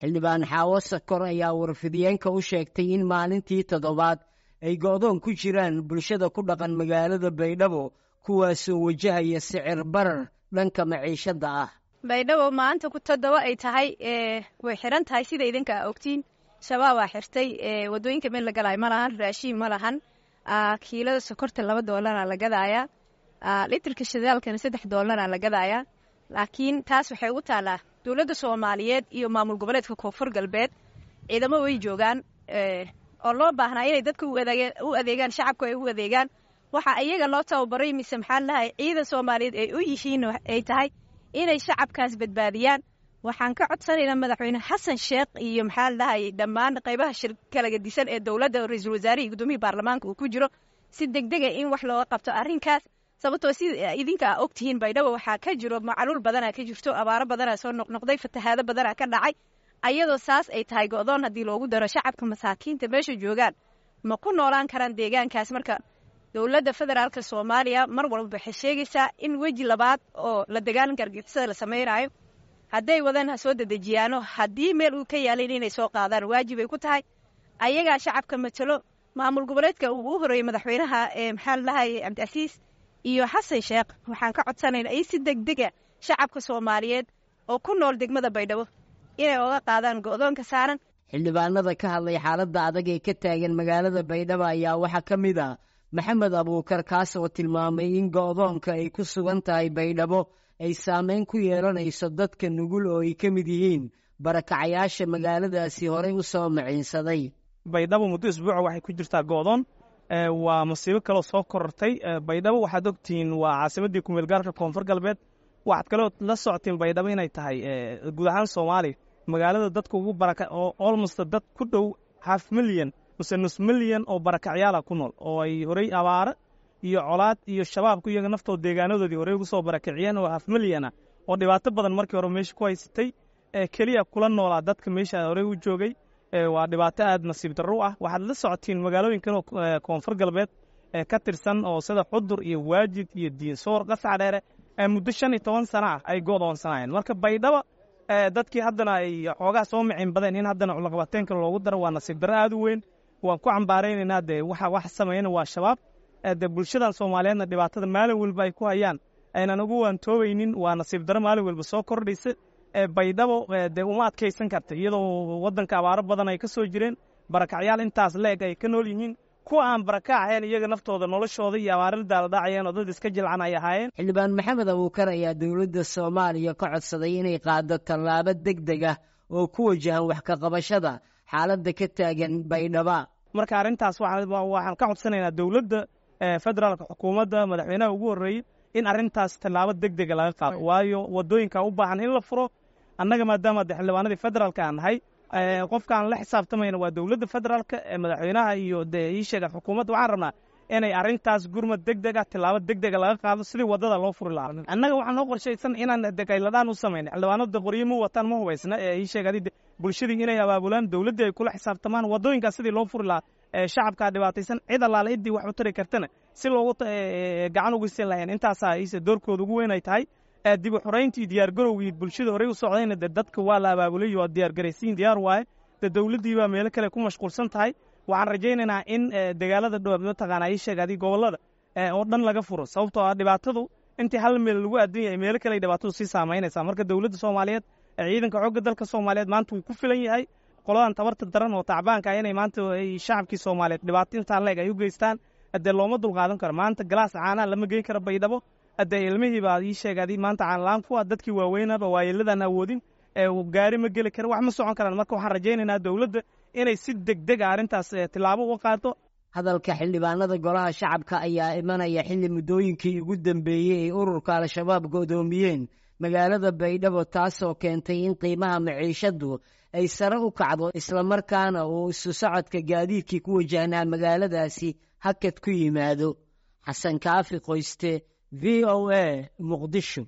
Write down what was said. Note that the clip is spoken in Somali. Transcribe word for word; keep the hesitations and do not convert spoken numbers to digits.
xildhibaan xaawo sakor ayaa warfidiyeenka u sheegtay in maalintii toddobaad ay go'doon ku jiraan bulshada ku dhaqan magaalada baydhabo kuwaasoo wajahaya sicir barar dhanka maciishada ah. baydhabo maanta ku toddoba ay tahay way xiran tahay sida idinka ogtiin. shabaab waa xirtay wadooyinka meel la galaayo ma lahan, raashiin ma lahan, kiilada sokorta laba doolara la gadaaya, litirka shidaalkana saddex doolara la gadaaya. laakiin taas waxay ugu taalaa dowladda Soomaaliyeed iyo maamul goboleedka Koonfur Galbeed ciidamo way joogaan oo loo baahnaa inay dadka u adeegaan, shacabka ay u adeegaan. waxa iyaga loo tababaray mise maxaa lahaay ciidan Soomaaliyeed ay u yihiin ay tahay inay shacabkaas badbaadiyaan. waxaan ka codsanaynaa madaxweyne Xasan Sheekh iyo maxaa lahaay dhammaan qaybaha shirkada gadisan ee dowladda, ra'iisul wasaare iyo gudoomiyaha baarlamaanka uu ku jiro si degdeg ah in wax looga qabto arrinkaas. sababtoo si idinka ogtihiin baydhabo waxaa ka jiro macaluul badana ka jirto, abaaro badana soo noqnoqday, fatahaado badana ka dhacay. ayadoo saas ay tahay go'doon haddii loogu daro shacabka masaakiinta meesha joogaan ma ku noolaan karaan deegaankaas. marka dowladda federaalka Soomaaliya mar walba waxay sheegaysaa in weji labaad oo la dagaalanka argagixisada la sameeyo. hadday wadaan ha soo dedejiyaano, haddii meel uu ka yaalin inay soo qaadaan waajib ay ku tahay. ayagaa shacabka matalo. maamul goboleedka uu u horeeyay madaxweynaha ee maxaa lahaay Cabdicasiis iyo Xasan Sheekh waxaan ka codsanaynaa in si degdeg ah shacabka Soomaaliyeed oo ku nool degmada baydhabo inay uga qaadaan go'doonka saaran. xildhibaanada ka hadlay xaaladda adag ee ka taagan magaalada baydhabo ayaa waxaa ka mid ah maxamed abuukar, kaas oo tilmaamay in go'doonka ay ku sugan tahay baydhabo ay saameyn ku yeelanayso dadka nugul oo ay ka mid yihiin barakacayaasha magaaladaasi horey u soo maciinsaday. baydhabo muddo isbuuca waxay ku jirtaa go'doon. waa masiibo kaloo soo korortay. baydhabo waxaad ogtihiin waa caasimadii ku meel gaarka Koonfur Galbeed. waxaad kaloo la socotiin baydhabo inay tahay guud ahaan Soomaaliya magaalada dadka ugu baraka oo almost dad ku dhow half million mise nus million oo barakacyaal ku nool oo ay horey abaaro iyo colaad iyo shabaabku iyaga naftooda deegaanadoodii horey ugu soo barakaciyeen oo half million ah oo dhibaato badan markii hore meesha ku haysatay keliya kula noolaa dadka meesha horey u joogay. waa dhibaato aad nasiib darro ah. waxaad la socotiin magaalooyin kale oo Koonfur Galbeed ka tirsan oo sida Xudur iyo Waajid iyo Diinsoor, Qasac Dheere muddo shan iyo toban sano ah ay go'doonsanayeen. marka baydhabo dadkii haddana ay xoogaa soo micin badeen in haddana cunaqabateenka loogu daro waa nasiib darro aad u weyn. waan ku cambaaraynaynaa dee waxa wax sameeyana waa shabaab. dee bulshadan Soomaaliyeedna dhibaatada maalin walba ay ku hayaan aynan ugu waantoobaynin waa nasiib darro maalin walba soo kordhaysa. baydhabo dee uma adkaysan karta iyadoo waddanka abaaro badan ay ka soo jireen, barakacyaal intaas leeg ay ka nool yihiin. kuwa aan baraka ahayn iyaga naftooda noloshooda iyo abaarada la dhacayeen oo dad iska jilcan ay ahaayeen. xildhibaan maxamed abuukar ayaa dowladda Soomaaliya ka codsaday inay qaado tallaabo degdeg ah oo ku wajahan wax ka qabashada xaaladda ka taagan baydhabo. marka arrintaas waxaan ka codsanaynaa dowladda federaalka, xukuumadda, madaxweynaha ugu horreeyay in arrintaas tallaabo degdega laga qaado. waayo wadooyinka u baahan in la furo. annaga maadaama de xildhibaanadii federaalka aan nahay, qofka aan la xisaabtamayna waa dowladda federaalka, madaxweynaha iyo dee ii sheega xukuumadda. waxaan rabnaa inay arrintaas gurmad degdeg ah tallaabo degdega laga qaado sidii wadada loo furi lahaa. annaga waxaan noo qorshaysan inaan degayladaan u samayna. xildhibaanada qoryo ma wataan, ma hubaysna. ii sheeg bulshadii inay abaabulaan, dowladdii ay kula xisaabtamaan wadooyinkaas sidii loo furi lahaa. shacabkaa dhibaataysan cid allaale ciddii wax u tari kartana si loogu gacan ugu siin lahayn. intaasaa iise doorkooda ugu weyn ay tahay. dib u xorayntii diyaargarowgii bulshada horey u socdayna de dadka waa la abaabulay oo diyaargaraysiin diyaar waaye. de dowladdii baa meelo kale ku mashquulsan tahay. waxaan rajaynaynaa in dagaalada dhowaad mataqaanaa ii sheeg adii gobollada oo dhan laga furo, sababtoo ah dhibaatadu intii hal meel lagu aadan yahay meelo kale ay dhibaatadu sii saamaynaysaa. marka dowladda Soomaaliyeed, ciidanka xoogga dalka Soomaaliyeed maanta wuu ku filan yahay. qoladan tabarta daran oo tacbaanka inay maanta shacabkii Soomaaliyeed dhibaato intaa leeg ay u geystaan hadee looma dulqaadan karo. maanta galaas caana lama geyn karo baydhabo. hadee ilmihii baa ii sheegay maanta caan laan ku ah, dadkii waaweynaba waayeeladan awoodin gaari ma geli karo, wax ma socon karaan. marka waxaan rajaynaynaa dowladda inay si degdeg ah arrintaas tillaabo uga qaado. hadalka xildhibaanada golaha shacabka ayaa imanaya xilli muddooyinkii ugu dambeeyey ay ururka al-shabaab go'doomiyeen magaalada baydhabo, taasoo keentay in qiimaha maciishadu ay sare u kacdo, islamarkaana uu isu socodka gaadiidkii ku wajahnaa magaaladaasi hakad ku yimaado. xasan kaafi qoyste, V O A, Muqdisho.